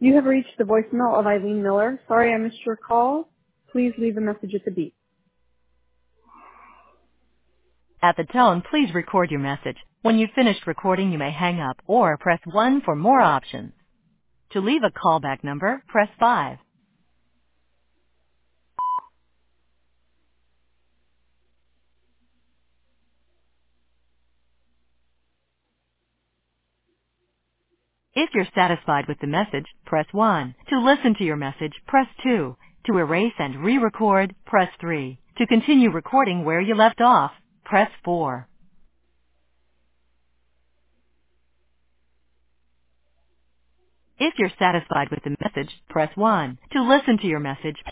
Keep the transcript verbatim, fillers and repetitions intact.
You have reached the voicemail of Eileen Miller. Sorry I missed your call. Please leave a message at the beep. At the tone, please record your message. When you've finished recording, you may hang up or press one for more options. To leave a callback number, press five. If you're satisfied with the message, press one. To listen to your message, press two. To erase and re-record, press three. To continue recording where you left off, press four. If you're satisfied with the message, press one. To listen to your message,